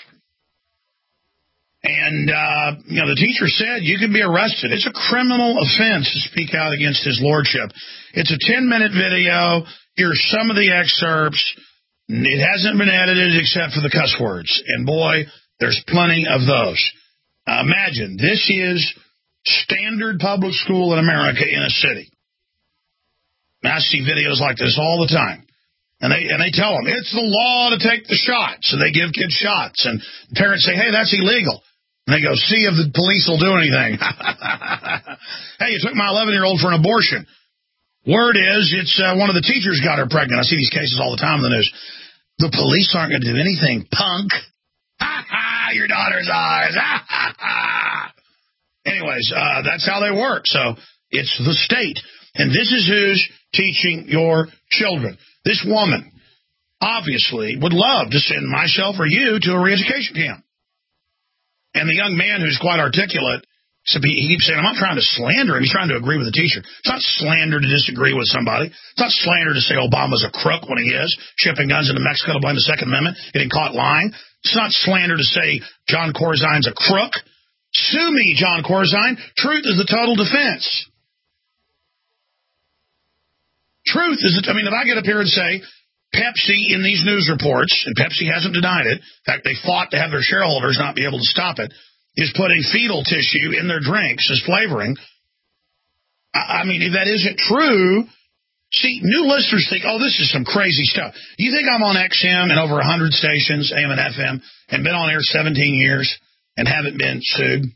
[SPEAKER 2] And, the teacher said you can be arrested. It's a criminal offense to speak out against his lordship. It's a 10-minute video. Here's some of the excerpts. It hasn't been edited except for the cuss words. And, boy, there's plenty of those. Imagine, this is standard public school in America in a city. I see videos like this all the time. And they tell them, it's the law to take the shots. And they give kids shots. And parents say, hey, that's illegal. And they go, see if the police will do anything. Hey, you took my 11-year-old for an abortion. Word is, it's one of the teachers got her pregnant. I see these cases all the time in the news. The police aren't going to do anything, punk. Your daughter's ours. Anyways, that's how they work. So it's the state. And this is who's teaching your children. This woman obviously would love to send myself or you to a re-education camp. And the young man who's quite articulate, he keeps saying, I'm not trying to slander him. He's trying to agree with the teacher. It's not slander to disagree with somebody. It's not slander to say Obama's a crook when he is, shipping guns into Mexico to blame the Second Amendment, getting caught lying. It's not slander to say John Corzine's a crook. Sue me, John Corzine. Truth is the total defense. Truth is, if I get up here and say, Pepsi in these news reports, and Pepsi hasn't denied it, in fact, they fought to have their shareholders not be able to stop it, is putting fetal tissue in their drinks as flavoring. If that isn't true, see, new listeners think, oh, this is some crazy stuff. You think I'm on XM and over 100 stations, AM and FM, and been on air 17 years and haven't been sued?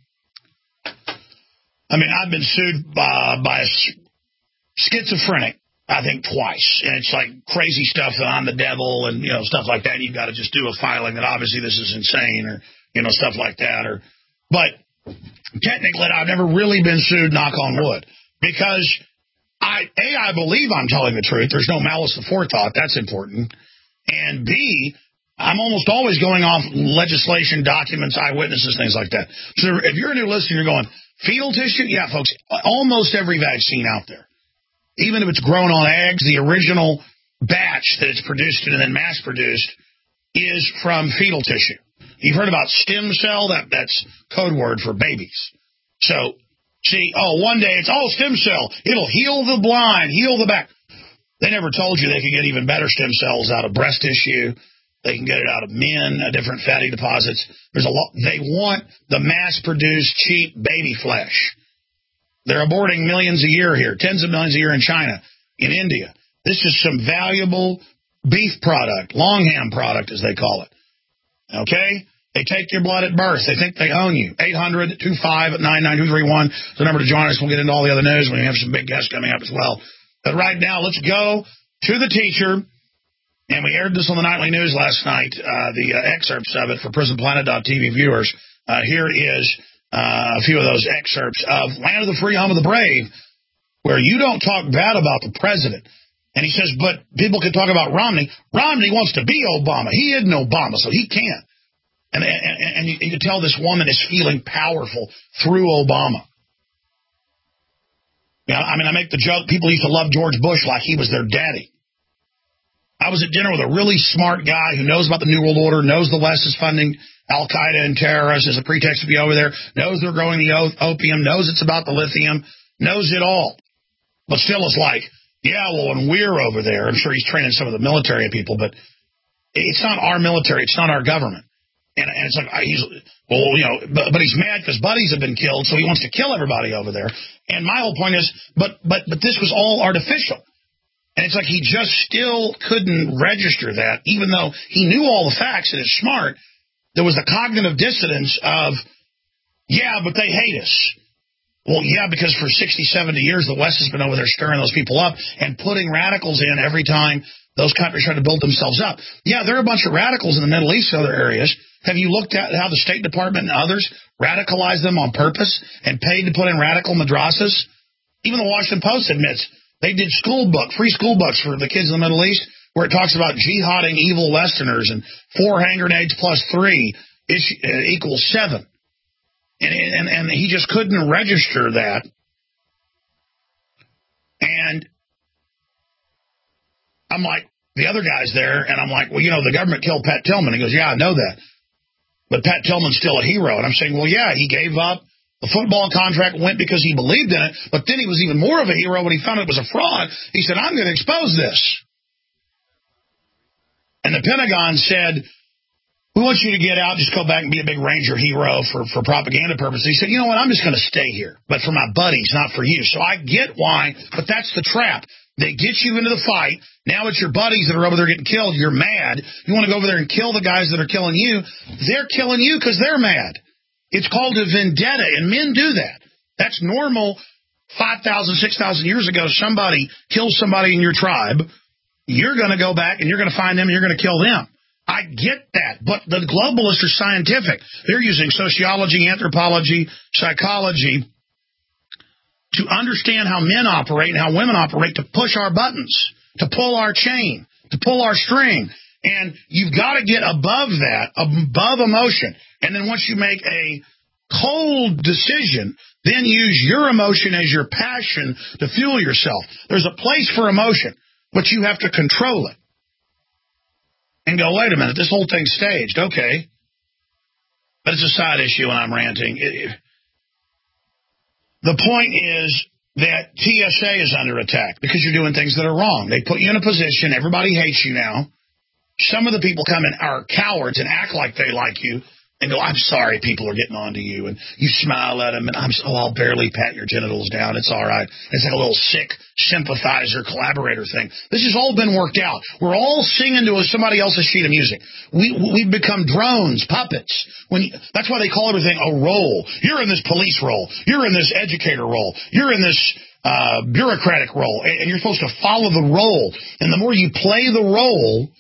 [SPEAKER 2] I've been sued by a schizophrenic, I think, twice. And it's like crazy stuff that I'm the devil and, stuff like that. You've got to just do a filing that obviously this is insane or, stuff like that. But technically, I've never really been sued, knock on wood, because I believe I'm telling the truth. There's no malice aforethought. That's important. And B, I'm almost always going off legislation, documents, eyewitnesses, things like that. So if you're a new listener, you're going, fetal tissue? Yeah, folks, almost every vaccine out there, even if it's grown on eggs, the original batch that it's produced in and then mass-produced is from fetal tissue. You've heard about stem cell? That's code word for babies. So, see, one day it's, stem cell. It'll heal the blind, heal the back. They never told you they could get even better stem cells out of breast tissue. They can get it out of men, different fatty deposits. There's a lot. They want the mass-produced, cheap baby flesh. They're aborting millions a year here, tens of millions a year in China, in India. This is some valuable beef product, longham product, as they call it. Okay? They take your blood at birth. They think they own you. 800-25-99231 is the number to join us. We'll get into all the other news. We have some big guests coming up as well. But right now, let's go to the teacher. And we aired this on the nightly news last night, the excerpts of it for PrisonPlanet.tv viewers. Here is a few of those excerpts of Land of the Free, Home of the Brave, where you don't talk bad about the president. And he says, but people can talk about Romney. Romney wants to be Obama. He isn't Obama, so he can't. And you can tell this woman is feeling powerful through Obama. Yeah, I make the joke, people used to love George Bush like he was their daddy. I was at dinner with a really smart guy who knows about the New World Order, knows the West is funding Al-Qaeda and terrorists as a pretext to be over there, knows they're growing the opium, knows it's about the lithium, knows it all. But still is like, yeah, well, when we're over there, I'm sure he's training some of the military people, but it's not our military, it's not our government. And it's like, but he's mad because buddies have been killed, so he wants to kill everybody over there. And my whole point is, but this was all artificial. And it's like he just still couldn't register that, even though he knew all the facts and is smart. There was the cognitive dissonance of, yeah, but they hate us. Well, yeah, because for 60, 70 years, the West has been over there stirring those people up and putting radicals in every time those countries try to build themselves up. Yeah, there are a bunch of radicals in the Middle East and other areas. Have you looked at how the State Department and others radicalize them on purpose and paid to put in radical madrasas? Even the Washington Post admits they did free school books for the kids in the Middle East, where it talks about jihading evil Westerners and 4 hand grenades plus 3 equals 7. And he just couldn't register that. And I'm like, the other guy's there, and I'm like, well, the government killed Pat Tillman. He goes, yeah, I know that. But Pat Tillman's still a hero. And I'm saying, well, yeah, he gave up. The football contract went because he believed in it, but then he was even more of a hero when he found it was a fraud. He said, I'm going to expose this. And the Pentagon said, we want you to get out, just go back and be a big Ranger hero for propaganda purposes. He said, you know what, I'm just going to stay here, but for my buddies, not for you. So I get why, but that's the trap. They get you into the fight. Now it's your buddies that are over there getting killed. You're mad. You want to go over there and kill the guys that are killing you. They're killing you because they're mad. It's called a vendetta, and men do that. That's normal. 5,000, 6,000 years ago, somebody kills somebody in your tribe. You're going to go back, and you're going to find them, and you're going to kill them. I get that, but the globalists are scientific. They're using sociology, anthropology, psychology to understand how men operate and how women operate to push our buttons, to pull our chain, to pull our string. And you've got to get above that, above emotion. And then once you make a cold decision, then use your emotion as your passion to fuel yourself. There's a place for emotion, but you have to control it. And go, wait a minute, this whole thing's staged. Okay. But it's a side issue when I'm ranting. The point is that TSA is under attack because you're doing things that are wrong. They put you in a position. Everybody hates you now. Some of the people come in are cowards and act like they like you and go, I'm sorry people are getting on to you. And you smile at them and I'll barely pat your genitals down. It's all right. It's like a little sick sympathizer collaborator thing. This has all been worked out. We're all singing to somebody else's sheet of music. We've become drones, puppets. That's why they call everything a role. You're in this police role. You're in this educator role. You're in this bureaucratic role. And you're supposed to follow the role. And the more you play the role,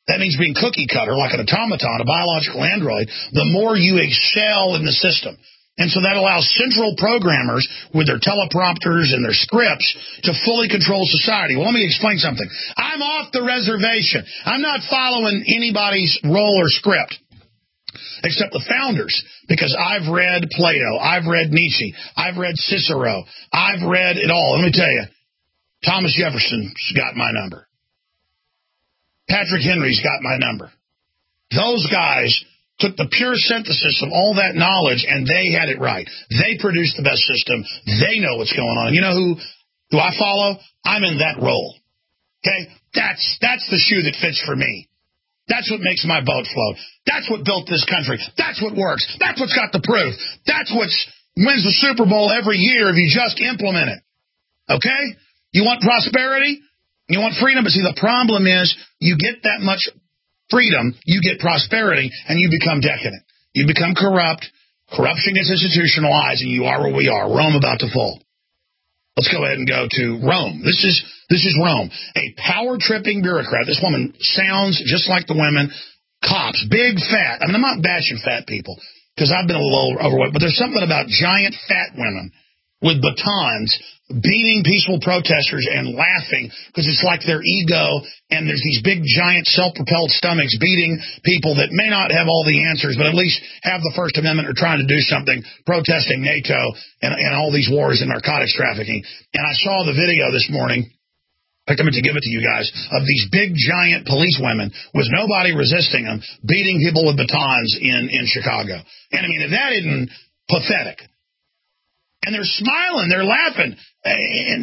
[SPEAKER 2] That means being cookie cutter, like an automaton, a biological android, the more you excel in the system. And so that allows central programmers with their teleprompters and their scripts to fully control society. Well, let me explain something. I'm off the reservation. I'm not following anybody's role or script, except the founders, because I've read Plato, I've read Nietzsche, I've read Cicero, I've read it all. Let me tell you, Thomas Jefferson's got my number. Patrick Henry's got my number. Those guys took the pure synthesis of all that knowledge, and they had it right. They produced the best system. They know what's going on. You know who I follow? I'm in that role. Okay? That's the shoe that fits for me. That's what makes my boat float. That's what built this country. That's what works. That's what's got the proof. That's what wins the Super Bowl every year if you just implement it. Okay? You want prosperity? You want freedom? But see, the problem is you get that much freedom, you get prosperity, and you become decadent. You become corrupt. Corruption gets institutionalized, and you are where we are. Rome about to fall. Let's go ahead and go to Rome. This is Rome. A power-tripping bureaucrat. This woman sounds just like the women. Cops, big, fat. I mean, I'm not bashing fat people, because I've been a little overweight, but there's something about giant, fat women with batons beating peaceful protesters and laughing because it's like their ego, and there's these big, giant, self-propelled stomachs beating people that may not have all the answers, but at least have the First Amendment or trying to do something, protesting NATO and all these wars and narcotics trafficking. And I saw the video this morning, I meant to give it to you guys, of these big, giant police women with nobody resisting them, beating people with batons in Chicago. And I mean, if that isn't pathetic. And they're smiling, they're laughing, and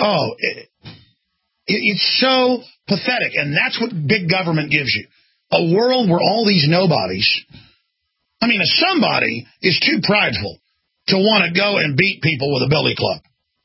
[SPEAKER 2] it's so pathetic. And that's what big government gives you. A world where all these nobodies, I mean, if somebody is too prideful to want to go and beat people with a billy club,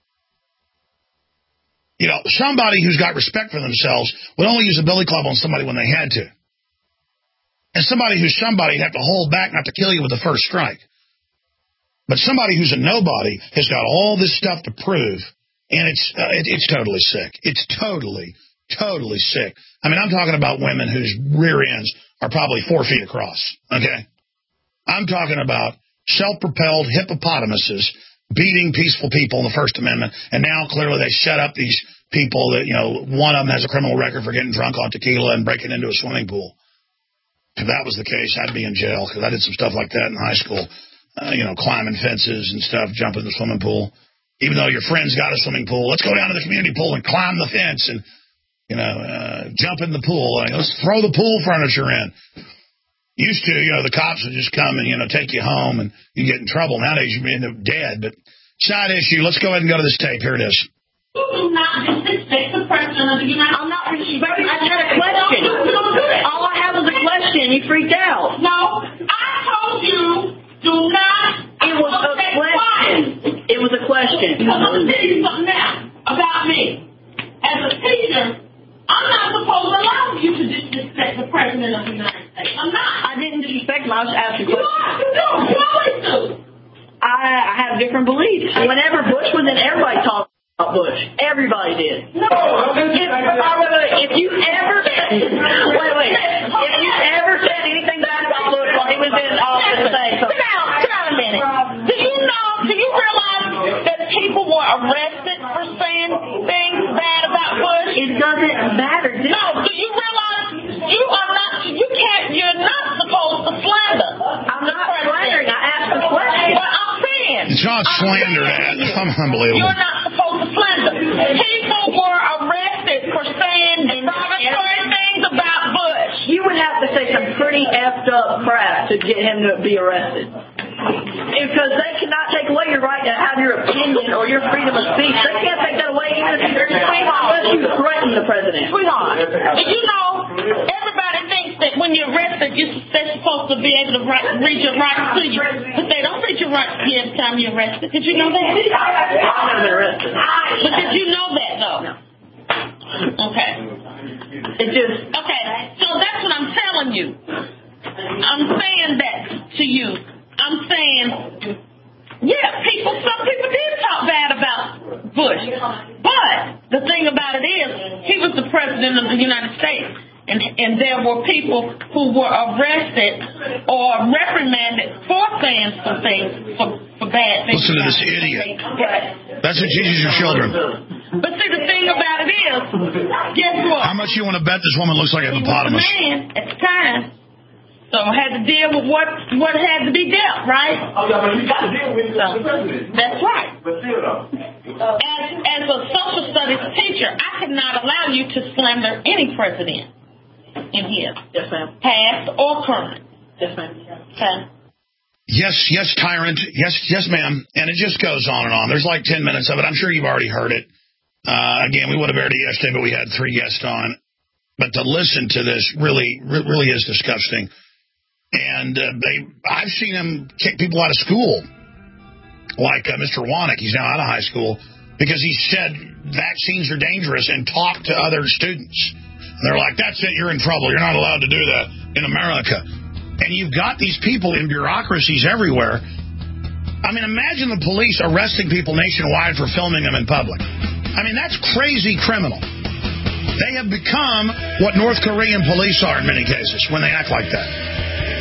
[SPEAKER 2] you know, somebody who's got respect for themselves would only use a billy club on somebody when they had to. And somebody who's somebody would have to hold back not to kill you with the first strike. But somebody who's a nobody has got all this stuff to prove, and it's totally sick. It's totally sick. I mean, I'm talking about women whose rear ends are probably 4 feet across, okay? I'm talking about self-propelled hippopotamuses beating peaceful people in the First Amendment, and now clearly they set up these people that, you know, one of them has a criminal record for getting drunk on tequila and breaking into a swimming pool. If that was the case, I'd be in jail, because I did some stuff like that in high school. Climbing fences and stuff, jumping in the swimming pool. Even though your friend's got a swimming pool, let's go down to the community pool and climb the fence and, jump in the pool. Let's throw the pool furniture in. Used to, the cops would just come and, take you home and you get in trouble. Nowadays, you end up dead. But side issue, let's go ahead and go to this tape. Here it is.
[SPEAKER 5] You do not disrespect the president of the United States. I'm not disrespecting. I had a question. All I have is a question. You freaked out. No, I told you. Do not. It was a question. It was a question. I'm going to tell you something now about me. As a teacher, I'm not supposed to allow you to disrespect the president of the United States. I'm not. I didn't disrespect him. I was asking questions. You always do. I have different beliefs. Whenever Bush was in, everybody talked about Bush. Everybody did. No. If you ever if you ever said anything bad about Bush while he was in office, say something. Do you realize that people were arrested for saying things bad about Bush? It doesn't matter. No, do you realize you're not supposed to slander? I'm not slandering. I asked a question. Well, I'm saying.
[SPEAKER 2] It's not slander, Dad. Unbelievable.
[SPEAKER 5] You're not supposed to slander. People were arrested for saying derogatory things about Bush. You would have to say some pretty effed up crap to get him to be arrested. Because they cannot take away your right to have your opinion or your freedom of speech. They can't take that away even if you're unless you threaten the president. Sweetheart, did you know everybody thinks that when you're arrested, they're supposed to be able to read your rights to you. But they don't read your rights to you every time you're arrested. Did you know that? I've never been arrested. But did you know that, though? No. Okay. Okay, so that's what I'm telling you. I'm saying that to you. I'm saying, some people did talk bad about Bush. But the thing about it is, he was the president of the United States. And there were people who were arrested or reprimanded for saying some things for bad things.
[SPEAKER 2] Listen to this idiot. That's what teaches your children.
[SPEAKER 5] But see, the thing about it is, guess what?
[SPEAKER 2] How much you want to bet this woman looks like a hippopotamus?
[SPEAKER 5] He was a man at the time, so had to deal with what had to be dealt, right?
[SPEAKER 13] Oh, yeah, but you got to deal with the president.
[SPEAKER 5] That's right.
[SPEAKER 13] But still, though.
[SPEAKER 5] As a social studies teacher, I could not allow you to slander any president in here.
[SPEAKER 6] Yes, ma'am.
[SPEAKER 5] Past or current.
[SPEAKER 6] Yes, ma'am.
[SPEAKER 5] Okay.
[SPEAKER 2] Yes, tyrant. Yes, ma'am. And it just goes on and on. There's like 10 minutes of it. I'm sure you've already heard it. Again, we would have aired it yesterday, but we had 3 guests on. But to listen to this really is disgusting. And I've seen them kick people out of school, like Mr. Wannick. He's now out of high school because he said vaccines are dangerous and talked to other students. And they're like, that's it, you're in trouble. You're not allowed to do that in America. And you've got these people in bureaucracies everywhere. I mean, imagine the police arresting people nationwide for filming them in public. I mean, that's crazy criminal. They have become what North Korean police are in many cases when they act like that.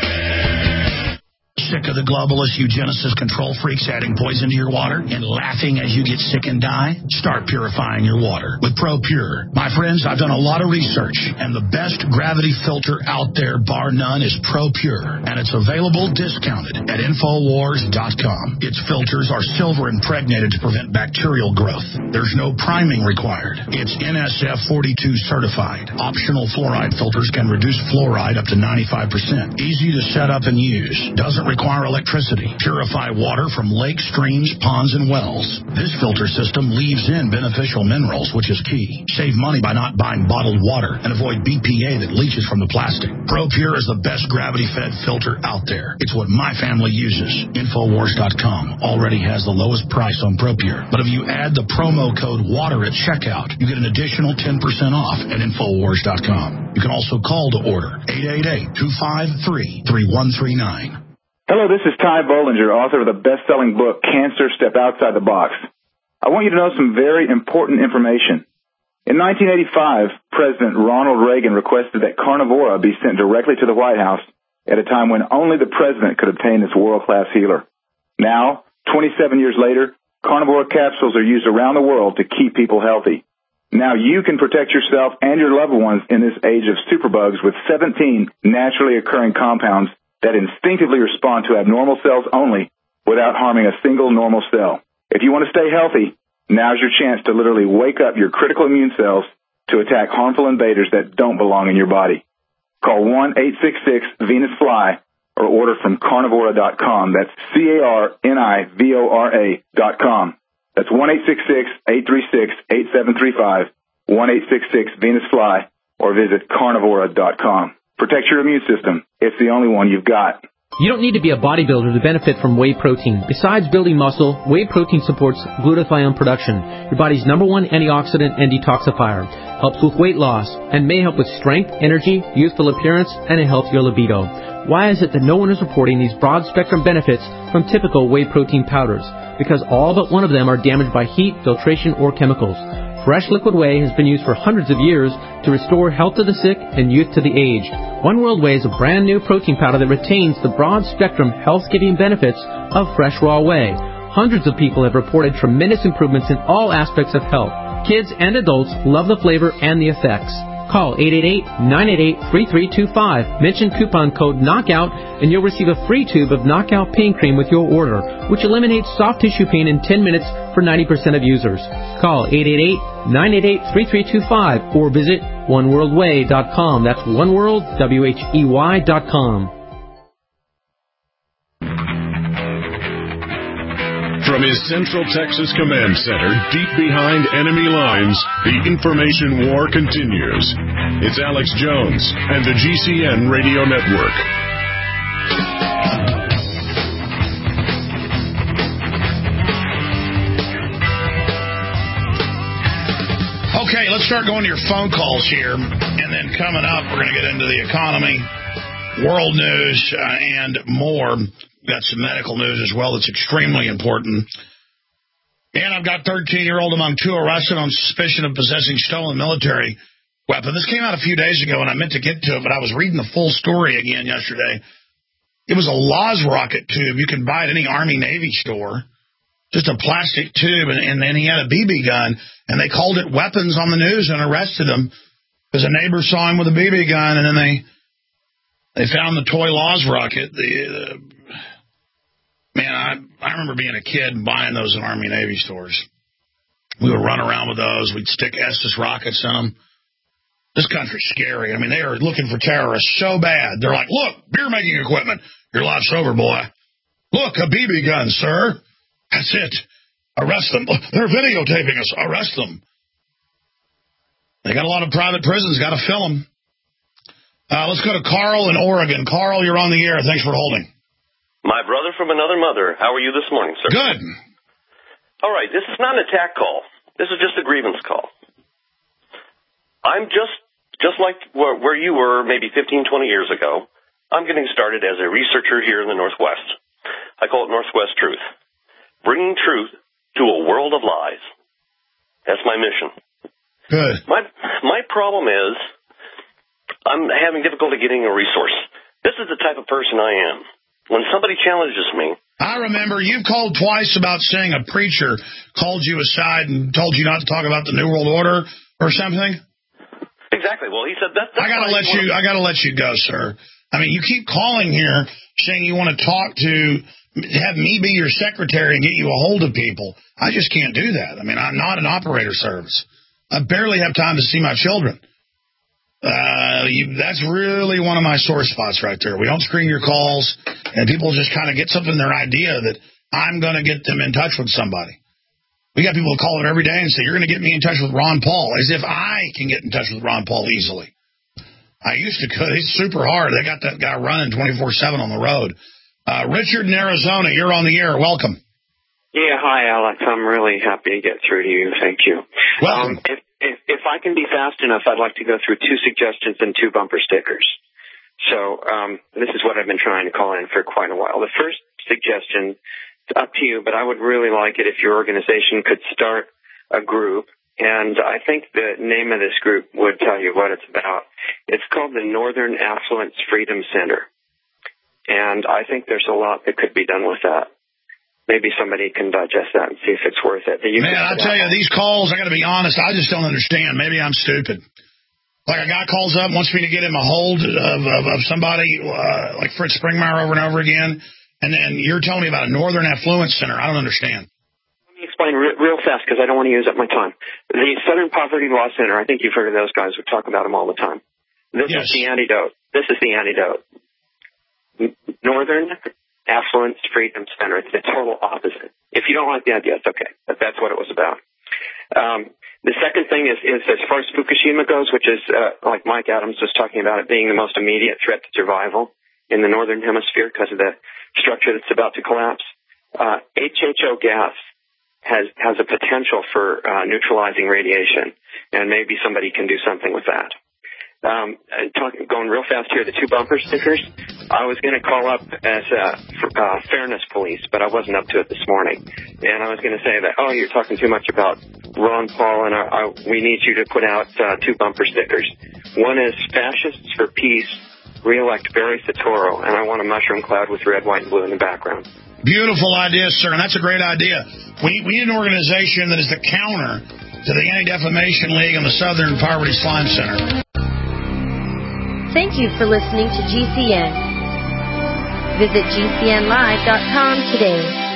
[SPEAKER 2] Sick of the globalist eugenicist control freaks adding poison to your water and laughing as you get sick and die? Start purifying your water with ProPure. My friends, I've done a lot of research, and the best gravity filter out there, bar none, is ProPure, and it's available discounted at Infowars.com. Its filters are silver impregnated to prevent bacterial growth. There's no priming required. It's NSF 42 certified. Optional fluoride filters can reduce fluoride up to 95%. Easy to set up and use. Doesn't require electricity. Purify water from lakes, streams, ponds, and wells. This filter system leaves in beneficial minerals, which is key. Save money by not buying bottled water and avoid BPA that leaches from the plastic. ProPure is the best gravity-fed filter out there. It's what my family uses. Infowars.com already has the lowest price on ProPure. But if you add the promo code WATER at checkout, you get an additional 10% off at Infowars.com. You can also call to order 888-253-3139.
[SPEAKER 14] Hello, this is Ty Bollinger, author of the best-selling book, Cancer, Step Outside the Box. I want you to know some very important information. In 1985, President Ronald Reagan requested that Carnivora be sent directly to the White House at a time when only the president could obtain this world-class healer. Now, 27 years later, Carnivora capsules are used around the world to keep people healthy. Now you can protect yourself and your loved ones in this age of superbugs with 17 naturally occurring compounds that instinctively respond to abnormal cells only without harming a single normal cell. If you want to stay healthy, now's your chance to literally wake up your critical immune cells to attack harmful invaders that don't belong in your body. Call 1-866-VENUS-FLY or order from Carnivora.com. That's Carnivora.com. That's 1-866-836-8735, 1-866-VENUS-FLY, or visit Carnivora.com. Protect your immune system. It's the only one you've got.
[SPEAKER 15] You don't need to be a bodybuilder to benefit from whey protein. Besides building muscle, whey protein supports glutathione production, your body's #1 antioxidant and detoxifier, helps with weight loss, and may help with strength, energy, youthful appearance, and a healthier libido. Why is it that no one is reporting these broad-spectrum benefits from typical whey protein powders? Because all but one of them are damaged by heat, filtration, or chemicals. Fresh liquid whey has been used for hundreds of years to restore health to the sick and youth to the aged. One World Whey is a brand new protein powder that retains the broad-spectrum health-giving benefits of fresh raw whey. Hundreds of people have reported tremendous improvements in all aspects of health. Kids and adults love the flavor and the effects. Call 888-988-3325. Mention coupon code KNOCKOUT and you'll receive a free tube of Knockout Pain Cream with your order, which eliminates soft tissue pain in 10 minutes for 90% of users. Call 888-988-3325 or visit oneworldwhey.com. That's oneworld.com.
[SPEAKER 1] From his Central Texas Command Center, deep behind enemy lines, the information war continues. It's Alex Jones and the GCN Radio Network.
[SPEAKER 2] Okay, let's start going to your phone calls here. And then coming up, we're going to get into the economy, world news, and more. Got some medical news as well that's extremely important. And I've got 13-year-old among 2 arrested on suspicion of possessing stolen military weapon. This came out a few days ago, and I meant to get to it, but I was reading the full story again yesterday. It was a Laws rocket tube. You can buy it at any Army-Navy store. Just a plastic tube, and then he had a BB gun, and they called it weapons on the news and arrested him because a neighbor saw him with a BB gun, and then they found the toy Laws rocket. Man, I remember being a kid and buying those in Army-Navy stores. We would run around with those. We'd stick Estes rockets in them. This country's scary. I mean, they are looking for terrorists so bad. They're like, look, beer-making equipment. You're a lot sober, boy. Look, a BB gun, sir. That's it. Arrest them. They're videotaping us. Arrest them. They got a lot of private prisons. Got to fill them. Let's go to Carl in Oregon. Carl, you're on the air. Thanks for holding.
[SPEAKER 16] My brother from another mother. How are you this morning, sir?
[SPEAKER 2] Good.
[SPEAKER 16] All right, this is not an attack call. This is just a grievance call. I'm just like where you were maybe 15, 20 years ago. I'm getting started as a researcher here in the Northwest. I call it Northwest Truth. Bringing truth to a world of lies. That's my mission.
[SPEAKER 2] Good.
[SPEAKER 16] My problem is I'm having difficulty getting a resource. This is the type of person I am. When somebody challenges me...
[SPEAKER 2] I remember you called twice about saying a preacher called you aside and told you not to talk about the New World Order or something.
[SPEAKER 16] Exactly. Well, he said that.
[SPEAKER 2] I gotta let you go, sir. I mean, you keep calling here saying you want to talk to, have me be your secretary and get you a hold of people. I just can't do that. I mean, I'm not an operator service. I barely have time to see my children. That's really one of my sore spots right there. We don't screen your calls, and people just kind of get something in their idea that I'm going to get them in touch with somebody. We got people who call it every day and say, you're going to get me in touch with Ron Paul, as if I can get in touch with Ron Paul easily. I used to could. It's super hard. They got that guy running 24/7 on the road. Richard in Arizona, you're on the air. Welcome.
[SPEAKER 17] Yeah, hi, Alex. I'm really happy to get through to you. Thank you.
[SPEAKER 2] Welcome.
[SPEAKER 17] If I can be fast enough, I'd like to go through 2 suggestions and 2 bumper stickers. So this is what I've been trying to call in for quite a while. The first suggestion, it's up to you, but I would really like it if your organization could start a group. And I think the name of this group would tell you what it's about. It's called the Northern Affluence Freedom Center. And I think there's a lot that could be done with that. Maybe somebody can digest that and see if it's worth it.
[SPEAKER 2] Man, I tell you, these calls, I got to be honest, I just don't understand. Maybe I'm stupid. Like a guy calls up, wants me to get him a hold of somebody like Fritz Springmeier over and over again, and then you're telling me about a Northern Affluence Center. I don't understand.
[SPEAKER 17] Let me explain real fast because I don't want to use up my time. The Southern Poverty Law Center, I think you've heard of those guys. We talk about them all the time. This is the antidote. This is the antidote. Northern Affluence Freedom Center. It's the total opposite. If you don't like the idea, it's okay. But that's what it was about. The second thing is as far as Fukushima goes, which is like Mike Adams was talking about it being the most immediate threat to survival in the Northern Hemisphere because of the structure that's about to collapse. HHO gas has a potential for neutralizing radiation, and maybe somebody can do something with that. Going real fast here, the 2 bumper stickers. I was going to call up as fairness police, but I wasn't up to it this morning. And I was going to say that, you're talking too much about Ron Paul, and we need you to put out 2 bumper stickers. One is Fascists for Peace, re-elect Barry Soetoro, and I want a mushroom cloud with red, white, and blue in the background.
[SPEAKER 2] Beautiful idea, sir, and that's a great idea. We need an organization that is the counter to the Anti-Defamation League and the Southern Poverty Slime Center.
[SPEAKER 18] Thank you for listening to GCN. Visit GCNlive.com today.